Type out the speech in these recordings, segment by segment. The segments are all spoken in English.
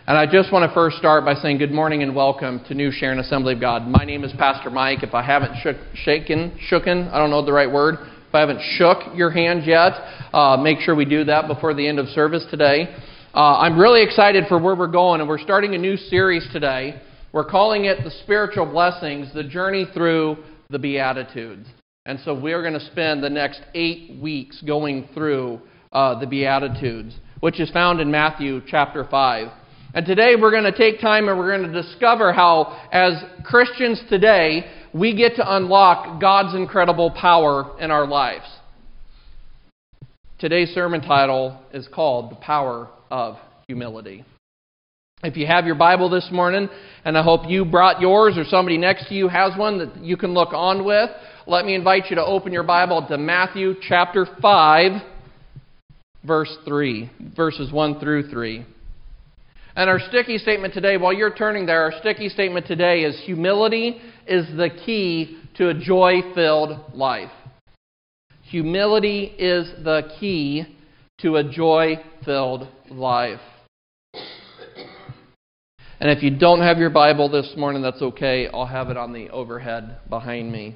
And I just want to first start by saying good morning and welcome to New Sharon Assembly of God. My name is Pastor Mike. If I haven't shooken, I don't know the right word. If I haven't shook your hand yet, make sure we do that before the end of service today. I'm really excited for where we're going, and we're starting a new series today. We're calling it The Spiritual Blessings, the journey through the Beatitudes. And so we're going to spend the next 8 weeks going through the Beatitudes, which is found in Matthew chapter 5. And today we're going to take time and we're going to discover how, as Christians today, we get to unlock God's incredible power in our lives. Today's sermon title is called The Power of Humility. If you have your Bible this morning, and I hope you brought yours or somebody next to you has one that you can look on with, let me invite you to open your Bible to Matthew chapter 5, verses 1 through 3. And our sticky statement today, while you're turning there, our sticky statement today is humility is the key to a joy-filled life. Humility is the key to a joy-filled life. And if you don't have your Bible this morning, that's okay. I'll have it on the overhead behind me.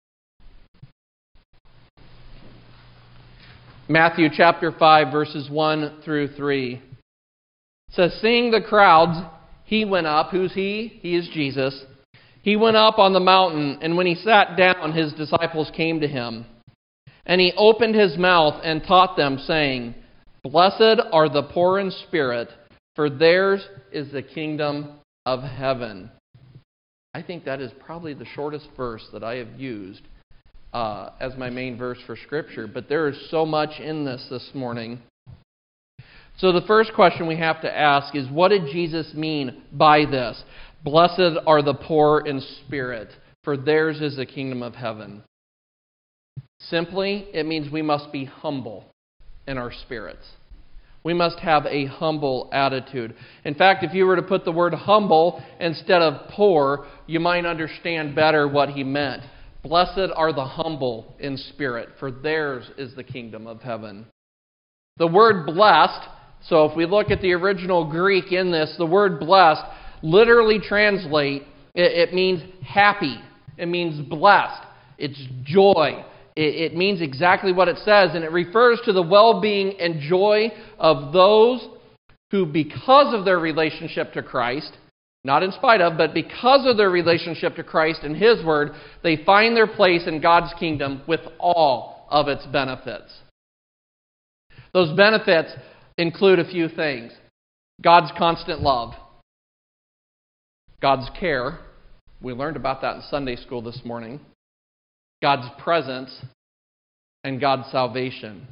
Matthew chapter 5, verses 1 through 3. It says, seeing the crowds, he went up. Who's he? He is Jesus. He went up on the mountain, and when he sat down, his disciples came to him. And he opened his mouth and taught them, saying, blessed are the poor in spirit, for theirs is the kingdom of heaven. I think that is probably the shortest verse that I have used as my main verse for Scripture. But there is so much in this morning. So the first question we have to ask is, what did Jesus mean by this? Blessed are the poor in spirit, for theirs is the kingdom of heaven. Simply, it means we must be humble in our spirits. We must have a humble attitude. In fact, if you were to put the word humble instead of poor, you might understand better what he meant. Blessed are the humble in spirit, for theirs is the kingdom of heaven. The word blessed, so if we look at the original Greek in this, the word blessed literally translate, it means happy. It means blessed. It's joy. It means exactly what it says, and it refers to the well-being and joy of those who, because of their relationship to Christ, not in spite of, but because of their relationship to Christ and His Word, they find their place in God's kingdom with all of its benefits. Those benefits include a few things. God's constant love. God's care. We learned about that in Sunday school this morning. God's presence. And God's salvation.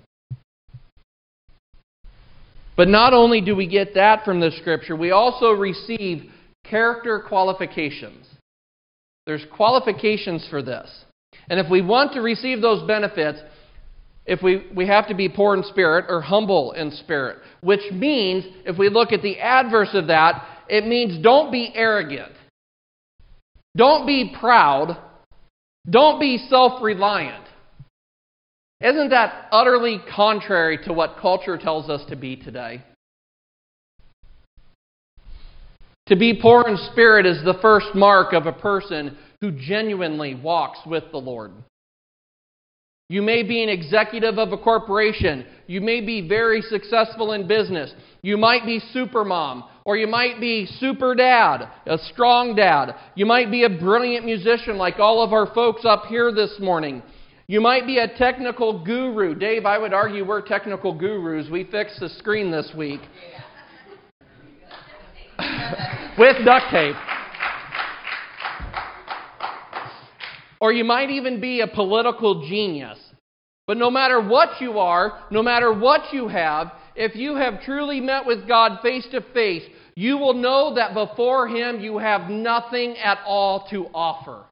But not only do we get that from the Scripture, we also receive character qualifications. There's qualifications for this. And if we want to receive those benefits, if we have to be poor in spirit or humble in spirit, which means, if we look at the adverse of that, it means don't be arrogant. Don't be proud. Don't be self-reliant. Isn't that utterly contrary to what culture tells us to be today? To be poor in spirit is the first mark of a person who genuinely walks with the Lord. You may be an executive of a corporation. You may be very successful in business. You might be super mom, or you might be super dad, a strong dad. You might be a brilliant musician like all of our folks up here this morning. You might be a technical guru. Dave, I would argue we're technical gurus. We fixed the screen this week. With duct tape. Or you might even be a political genius. But no matter what you are, no matter what you have, if you have truly met with God face to face, you will know that before Him you have nothing at all to offer.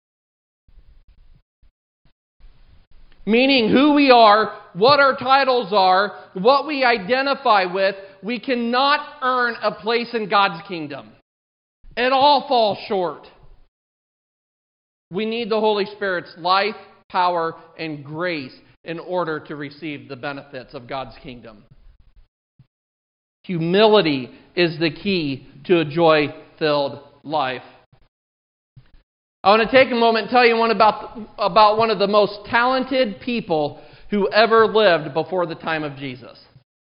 Meaning who we are, what our titles are, what we identify with, we cannot earn a place in God's kingdom. It all falls short. We need the Holy Spirit's life, power, and grace in order to receive the benefits of God's kingdom. Humility is the key to a joy-filled life. I want to take a moment and tell you about one of the most talented people who ever lived before the time of Jesus.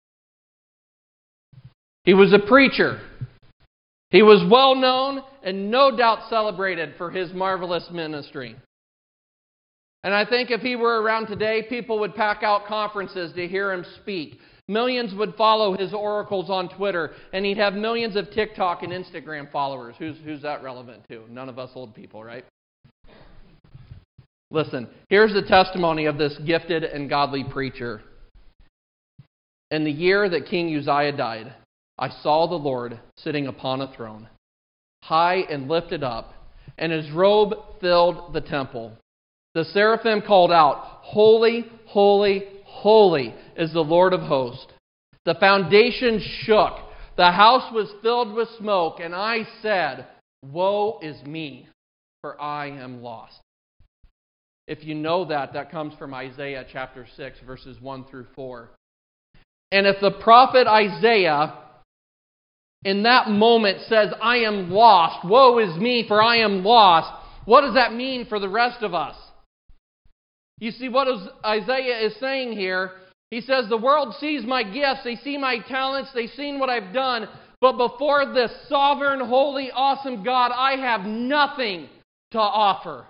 He was a preacher. He was well known and no doubt celebrated for his marvelous ministry. And I think if he were around today, people would pack out conferences to hear him speak. Millions would follow his oracles on Twitter, and he'd have millions of TikTok and Instagram followers. Who's that relevant to? None of us old people, right? Listen, here's the testimony of this gifted and godly preacher. In the year that King Uzziah died, I saw the Lord sitting upon a throne, high and lifted up, and his robe filled the temple. The seraphim called out, "Holy, holy, holy is the Lord of hosts." The foundation shook. The house was filled with smoke, and I said, "Woe is me, for I am lost." If you know that comes from Isaiah chapter 6, verses 1 through 4. And if the prophet Isaiah in that moment says, "I am lost, woe is me, for I am lost," what does that mean for the rest of us? You see, what Isaiah is saying here, he says, the world sees my gifts, they see my talents, they've seen what I've done, but before this sovereign, holy, awesome God, I have nothing to offer.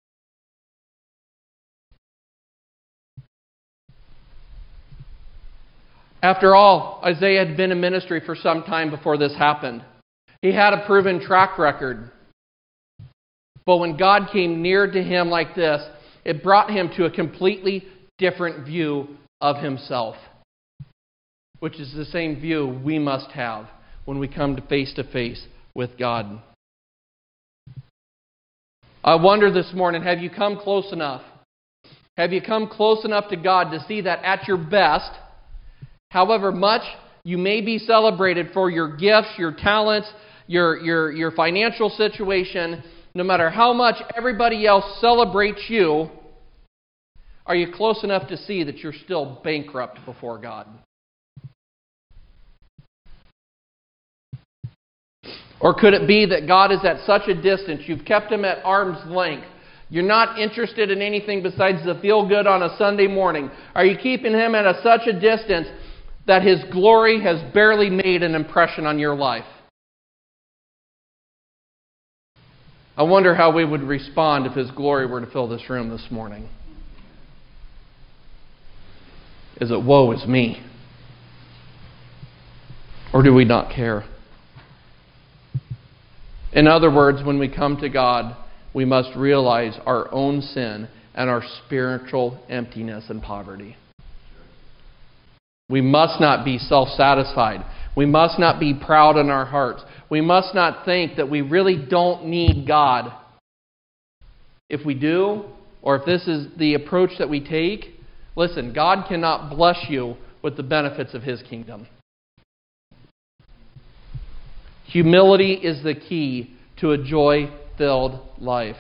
After all, Isaiah had been in ministry for some time before this happened. He had a proven track record. But when God came near to him like this, it brought him to a completely different view of himself, which is the same view we must have when we come to face with God. I wonder this morning, have you come close enough? Have you come close enough to God to see that at your best, however much you may be celebrated for your gifts, your talents, your financial situation, no matter how much everybody else celebrates you, are you close enough to see that you're still bankrupt before God? Or could it be that God is at such a distance, you've kept Him at arm's length, you're not interested in anything besides the feel-good on a Sunday morning? Are you keeping Him at such a distance that His glory has barely made an impression on your life? I wonder how we would respond if His glory were to fill this room this morning. Is it woe is me? Or do we not care? In other words, when we come to God, we must realize our own sin and our spiritual emptiness and poverty. We must not be self-satisfied. We must not be proud in our hearts. We must not think that we really don't need God. If we do, or if this is the approach that we take, listen, God cannot bless you with the benefits of His kingdom. Humility is the key to a joy-filled life.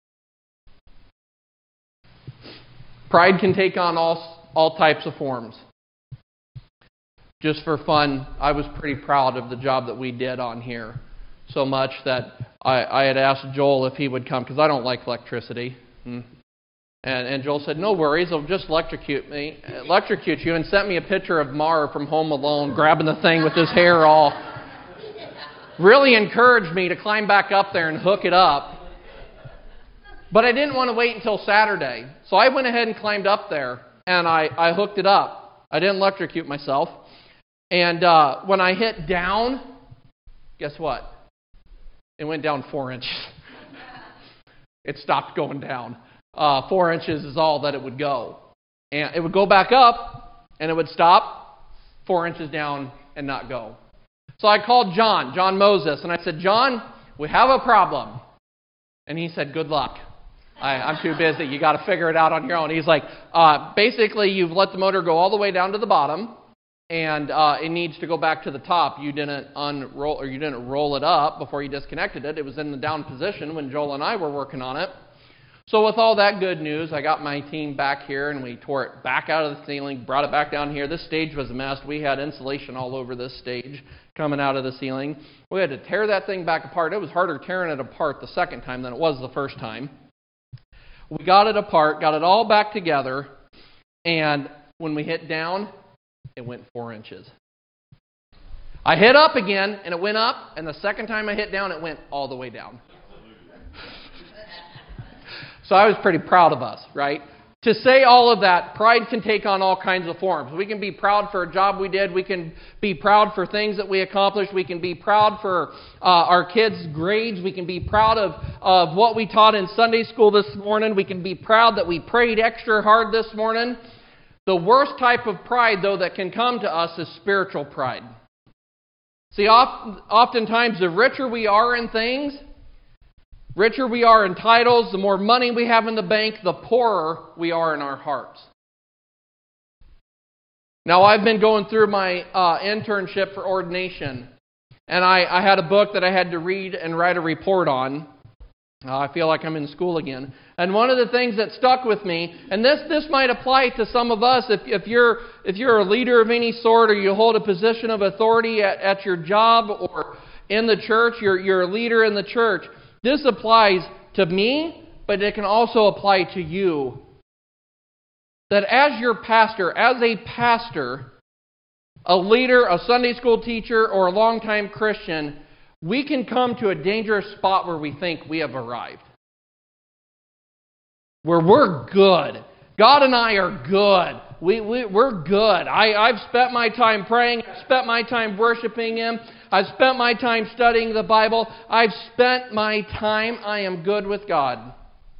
Pride can take on all types of forms. Just for fun, I was pretty proud of the job that we did on here. So much that I had asked Joel if he would come, because I don't like electricity. And Joel said, "No worries, I'll just electrocute you," and sent me a picture of Mar from Home Alone grabbing the thing with his hair all. Really encouraged me to climb back up there and hook it up. But I didn't want to wait until Saturday. So I went ahead and climbed up there, and I hooked it up. I didn't electrocute myself. And when I hit down, guess what? It went down 4 inches. It stopped going down. 4 inches is all that it would go. And it would go back up, and it would stop 4 inches down and not go. So I called John Moses, and I said, "John, we have a problem." And he said, "Good luck. I'm too busy. You got to figure it out on your own." He's like, basically, you've let the motor go all the way down to the bottom, and it needs to go back to the top. You didn't unroll, or you didn't roll it up before you disconnected it. It was in the down position when Joel and I were working on it. So with all that good news, I got my team back here, and we tore it back out of the ceiling, brought it back down here. This stage was a mess. We had insulation all over this stage. coming out of the ceiling. We had to tear that thing back apart. It was harder tearing it apart the second time than it was the first time. We got it apart, got it all back together, and when we hit down, it went 4 inches. I hit up again, and it went up, and the second time I hit down, it went all the way down. So I was pretty proud of us, right? To say all of that, pride can take on all kinds of forms. We can be proud for a job we did. We can be proud for things that we accomplished. We can be proud for our kids' grades. We can be proud of what we taught in Sunday school this morning. We can be proud that we prayed extra hard this morning. The worst type of pride, though, that can come to us is spiritual pride. See, oftentimes the richer we are in things, richer we are in titles, the more money we have in the bank, the poorer we are in our hearts. Now, I've been going through my internship for ordination, and I had a book that I had to read and write a report on. I feel like I'm in school again. And one of the things that stuck with me, and this might apply to some of us, if you're a leader of any sort, or you hold a position of authority at your job or in the church, you're a leader in the church. This applies to me, but it can also apply to you. That as your pastor, a leader, a Sunday school teacher, or a longtime Christian, we can come to a dangerous spot where we think we have arrived. Where we're good. God and I are good. We're good. I've spent my time praying. I've spent my time worshiping Him. I've spent my time studying the Bible. I've spent my time. I am good with God.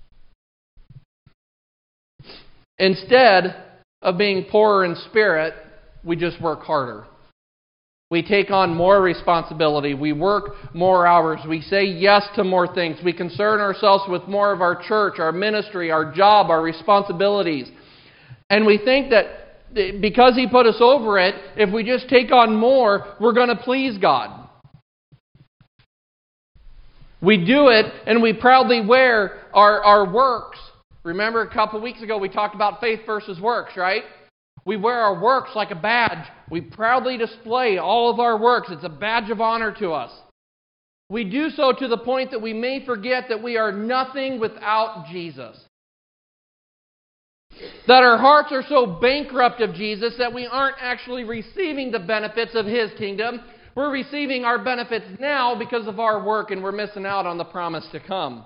Instead of being poorer in spirit, we just work harder. We take on more responsibility. We work more hours. We say yes to more things. We concern ourselves with more of our church, our ministry, our job, our responsibilities. And we think that because He put us over it, if we just take on more, we're going to please God. We do it and we proudly wear our works. Remember a couple weeks ago we talked about faith versus works, right? We wear our works like a badge. We proudly display all of our works. It's a badge of honor to us. We do so to the point that we may forget that we are nothing without Jesus. That our hearts are so bankrupt of Jesus that we aren't actually receiving the benefits of His kingdom. We're receiving our benefits now because of our work, and we're missing out on the promise to come.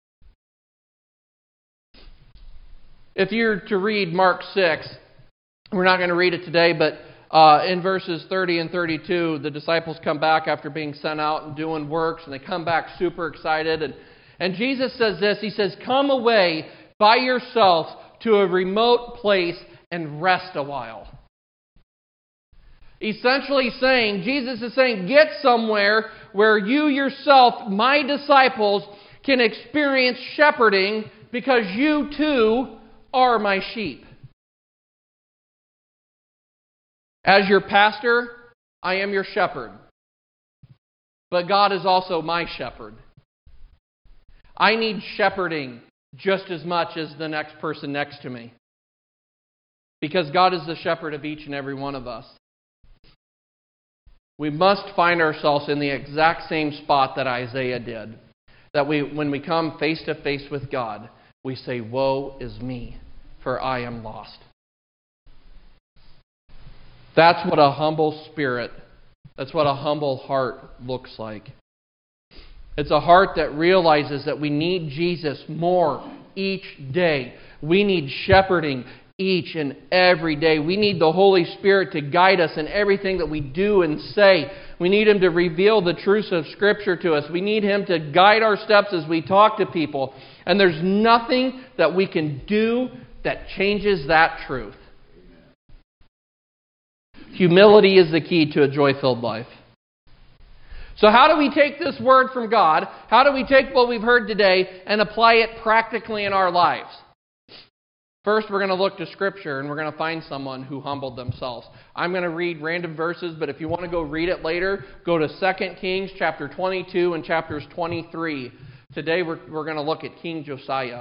If you're to read Mark 6, we're not going to read it today, but in verses 30 and 32, the disciples come back after being sent out and doing works, and they come back super excited. And Jesus says this, He says, "Come away by yourself to a remote place and rest a while." Essentially saying, Jesus is saying, get somewhere where you yourself, my disciples, can experience shepherding because you too are my sheep. As your pastor, I am your shepherd. But God is also my shepherd. I need shepherding just as much as the next person next to me. Because God is the shepherd of each and every one of us. We must find ourselves in the exact same spot that Isaiah did. That when we come face to face with God, we say, "Woe is me, for I am lost." That's what a humble spirit, that's what a humble heart looks like. It's a heart that realizes that we need Jesus more each day. We need shepherding each and every day. We need the Holy Spirit to guide us in everything that we do and say. We need Him to reveal the truths of Scripture to us. We need Him to guide our steps as we talk to people. And there's nothing that we can do that changes that truth. Humility is the key to a joy-filled life. So how do we take this word from God? How do we take what we've heard today and apply it practically in our lives? First, we're going to look to Scripture and we're going to find someone who humbled themselves. I'm going to read random verses, but if you want to go read it later, go to 2 Kings chapter 22 and chapters 23. Today we're going to look at King Josiah.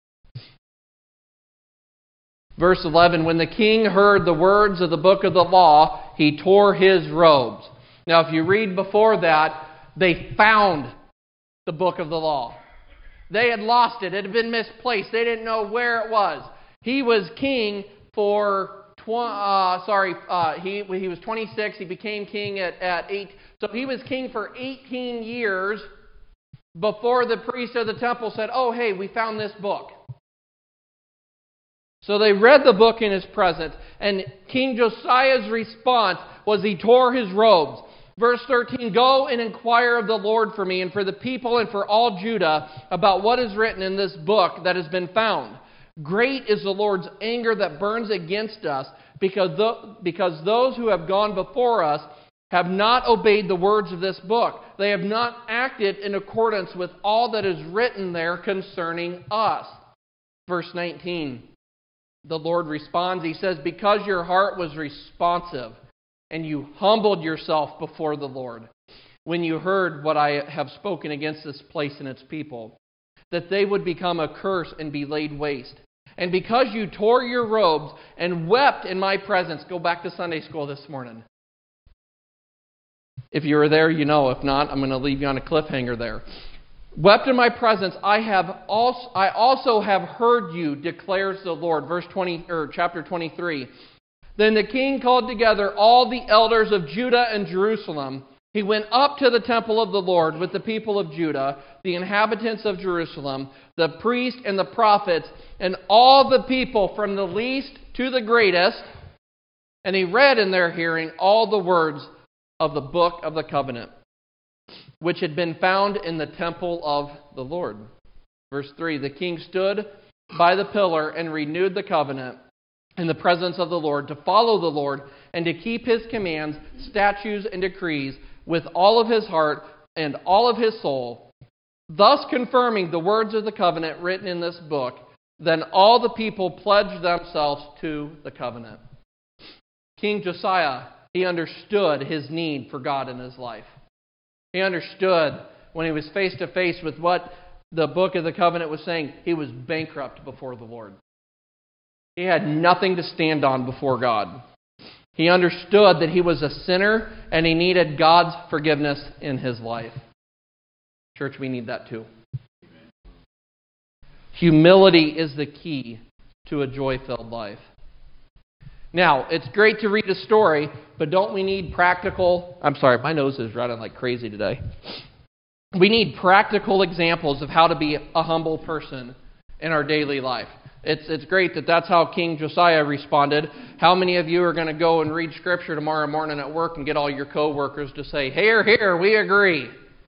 Verse 11, when the king heard the words of the book of the law, he tore his robes. Now, if you read before that, they found the book of the law. They had lost it. It had been misplaced. They didn't know where it was. He was king for, he was 26. He became king at 8. So he was king for 18 years before the priest of the temple said, oh, hey, we found this book. So they read the book in his presence, and King Josiah's response was he tore his robes. Verse 13, go and inquire of the Lord for me and for the people and for all Judah about what is written in this book that has been found. Great is the Lord's anger that burns against us, because those who have gone before us have not obeyed the words of this book. They have not acted in accordance with all that is written there concerning us. Verse 19, the Lord responds. He says, because your heart was responsive and you humbled yourself before the Lord when you heard what I have spoken against this place and its people, that they would become a curse and be laid waste. And because you tore your robes and wept in my presence, go back to Sunday school this morning. If you were there, you know. If not, I'm going to leave you on a cliffhanger there. Wept in my presence, I also have heard you, declares the Lord. Chapter 23. Then the king called together all the elders of Judah and Jerusalem. He went up to the temple of the Lord with the people of Judah, the inhabitants of Jerusalem, the priests and the prophets, and all the people from the least to the greatest. And he read in their hearing all the words of the book of the covenant, which had been found in the temple of the Lord. Verse 3, the king stood by the pillar and renewed the covenant in the presence of the Lord, to follow the Lord and to keep his commands, statutes, and decrees with all of his heart and all of his soul, thus confirming the words of the covenant written in this book. Then all the people pledged themselves to the covenant. King Josiah, he understood his need for God in his life. He understood when he was face to face with what the book of the covenant was saying, he was bankrupt before the Lord. He had nothing to stand on before God. He understood that he was a sinner and he needed God's forgiveness in his life. Church, we need that too. Humility is the key to a joy-filled life. Now, it's great to read a story, but don't we need practical... I'm sorry, my nose is running like crazy today. We need practical examples of how to be a humble person in our daily life. It's great that that's how King Josiah responded. How many of you are going to go and read Scripture tomorrow morning at work and get all your coworkers to say, "Here, here, we agree"?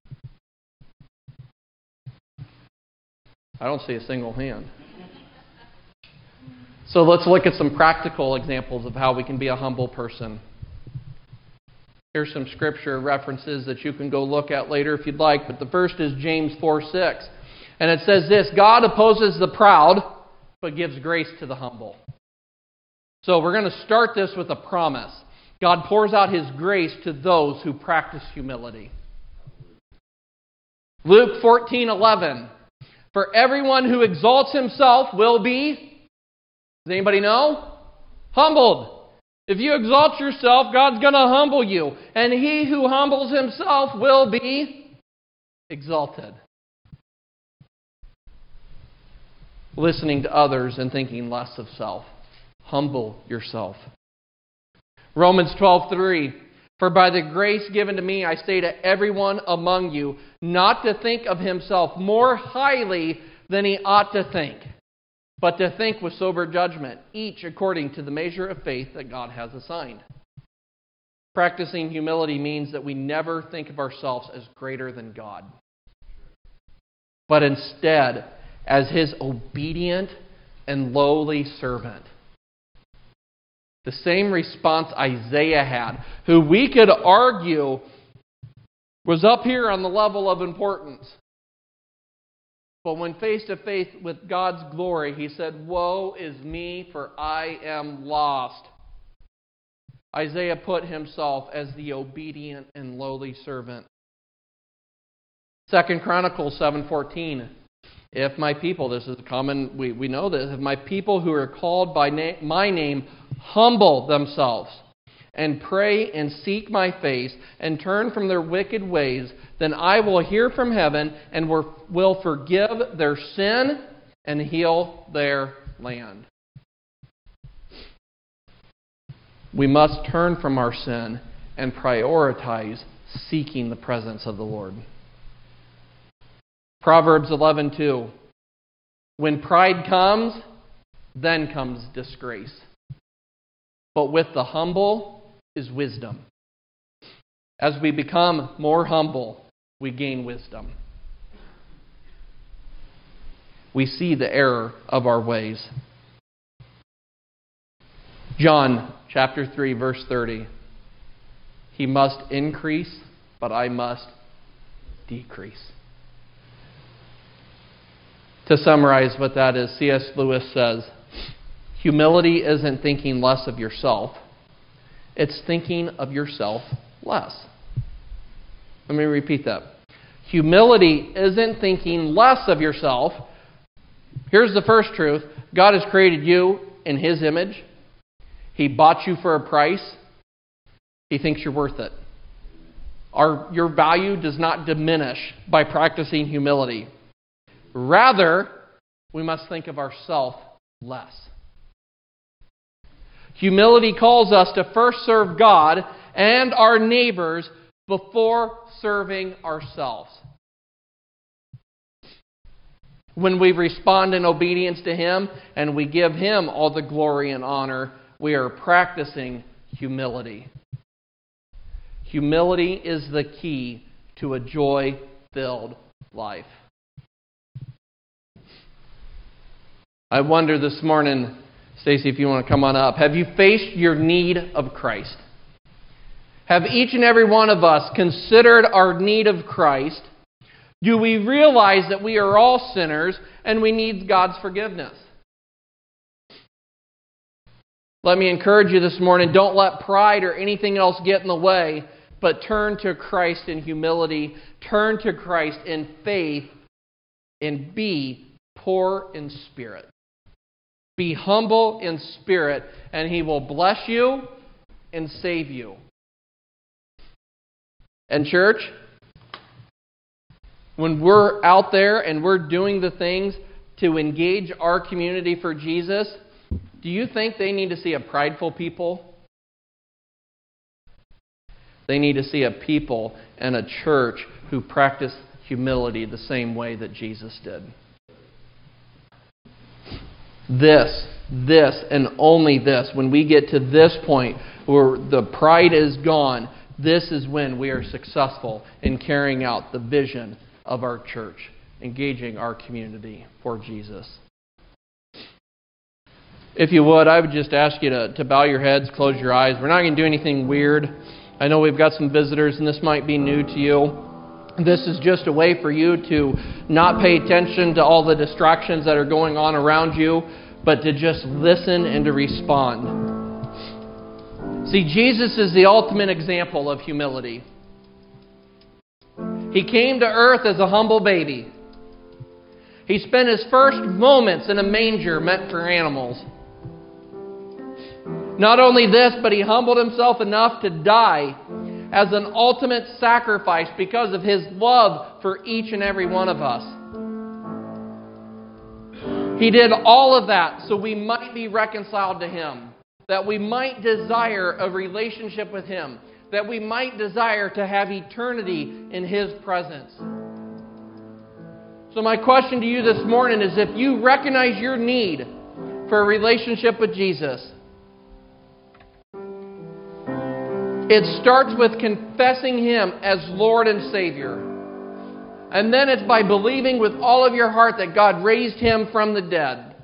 I don't see a single hand. So let's look at some practical examples of how we can be a humble person. Here's some Scripture references that you can go look at later if you'd like. But the first is James 4:6. And it says this, God opposes the proud, but gives grace to the humble. So we're going to start this with a promise. God pours out His grace to those who practice humility. Luke 14:11. For everyone who exalts himself will be, does anybody know? Humbled. If you exalt yourself, God's going to humble you. And he who humbles himself will be exalted. Listening to others and thinking less of self. Humble yourself. Romans 12:3. For by the grace given to me, I say to everyone among you, not to think of himself more highly than he ought to think, but to think with sober judgment, each according to the measure of faith that God has assigned. Practicing humility means that we never think of ourselves as greater than God, but instead as His obedient and lowly servant. The same response Isaiah had, who we could argue was up here on the level of importance. But when face to face with God's glory, he said, "Woe is me, for I am lost." Isaiah put himself as the obedient and lowly servant. 2 Chronicles 7:14. If my people, this is common, we know this, if my people who are called by my name humble themselves and pray and seek my face and turn from their wicked ways, then I will hear from heaven and will forgive their sin and heal their land. We must turn from our sin and prioritize seeking the presence of the Lord. Proverbs 11:2. When pride comes, then comes disgrace. But with the humble is wisdom. As we become more humble, we gain wisdom. We see the error of our ways. John chapter 3, verse 30. He must increase, but I must decrease. To summarize what that is, C.S. Lewis says, humility isn't thinking less of yourself. It's thinking of yourself less. Let me repeat that. Humility isn't thinking less of yourself. Here's the first truth. God has created you in His image. He bought you for a price. He thinks you're worth it. Your value does not diminish by practicing humility. Rather, we must think of ourselves less. Humility calls us to first serve God and our neighbors before serving ourselves. When we respond in obedience to Him and we give Him all the glory and honor, we are practicing humility. Humility is the key to a joy-filled life. I wonder this morning, Stacy, if you want to come on up, have you faced your need of Christ? Have each and every one of us considered our need of Christ? Do we realize that we are all sinners and we need God's forgiveness? Let me encourage you this morning, don't let pride or anything else get in the way, but turn to Christ in humility, turn to Christ in faith, and be poor in spirit. Be humble in spirit, and He will bless you and save you. And church, when we're out there and we're doing the things to engage our community for Jesus, do you think they need to see a prideful people? They need to see a people and a church who practice humility the same way that Jesus did. This, and only this, when we get to this point where the pride is gone, this is when we are successful in carrying out the vision of our church, engaging our community for Jesus. If you would, I would just ask you to bow your heads, close your eyes. We're not going to do anything weird. I know we've got some visitors, and this might be new to you. This is just a way for you to not pay attention to all the distractions that are going on around you, but to just listen and to respond. See, Jesus is the ultimate example of humility. He came to earth as a humble baby. He spent His first moments in a manger meant for animals. Not only this, but He humbled Himself enough to die as an ultimate sacrifice because of His love for each and every one of us. He did all of that so we might be reconciled to Him, that we might desire a relationship with Him, that we might desire to have eternity in His presence. So my question to you this morning is, if you recognize your need for a relationship with Jesus, it starts with confessing Him as Lord and Savior. And then it's by believing with all of your heart that God raised Him from the dead.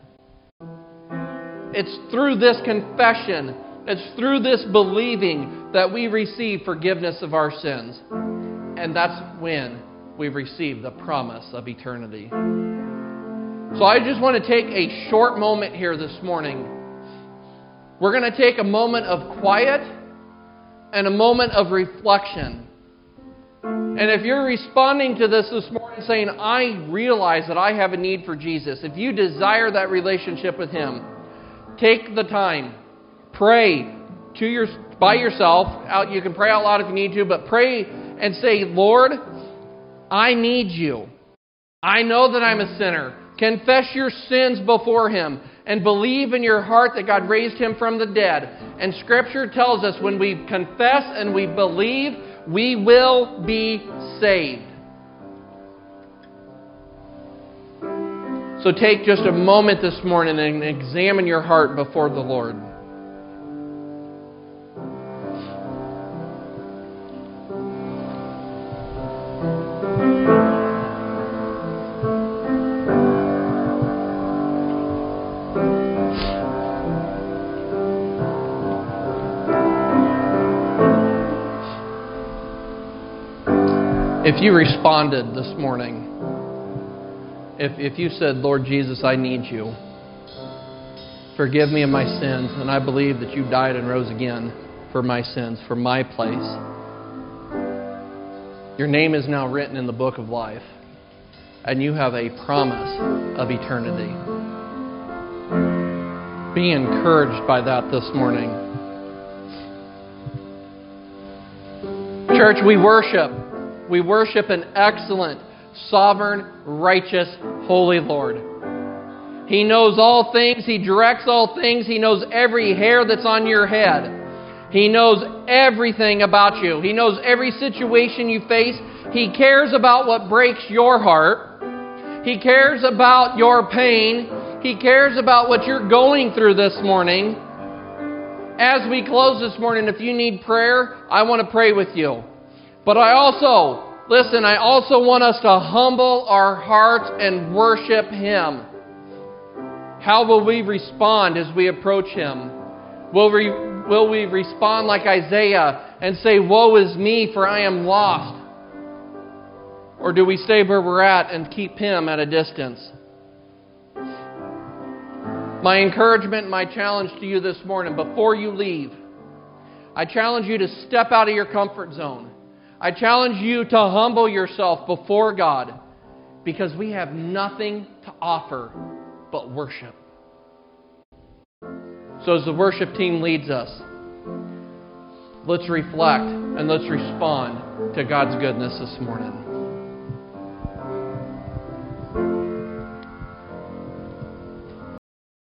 It's through this confession, it's through this believing that we receive forgiveness of our sins. And that's when we receive the promise of eternity. So I just want to take a short moment here this morning. We're going to take a moment of quiet and a moment of reflection. And if you're responding to this morning saying, I realize that I have a need for Jesus, if you desire that relationship with Him, take the time, pray to your by yourself. You can pray out loud if you need to, but pray and say, Lord, I need you. I know that I'm a sinner. Confess your sins before Him and believe in your heart that God raised Him from the dead. And Scripture tells us when we confess and we believe, we will be saved. So take just a moment this morning and examine your heart before the Lord. If you responded this morning, if you said, Lord Jesus, I need you. Forgive me of my sins, and I believe that you died and rose again for my sins, for my place. Your name is now written in the book of life, and you have a promise of eternity. Be encouraged by that this morning. Church, we worship. We worship an excellent, sovereign, righteous, holy Lord. He knows all things. He directs all things. He knows every hair that's on your head. He knows everything about you. He knows every situation you face. He cares about what breaks your heart. He cares about your pain. He cares about what you're going through this morning. As we close this morning, if you need prayer, I want to pray with you. But I also want us to humble our hearts and worship Him. How will we respond as we approach Him? Will we respond like Isaiah and say, woe is me, for I am lost? Or do we stay where we're at and keep Him at a distance? My encouragement, my challenge to you this morning, before you leave, I challenge you to step out of your comfort zone. I challenge you to humble yourself before God, because we have nothing to offer but worship. So as the worship team leads us, let's reflect and let's respond to God's goodness this morning.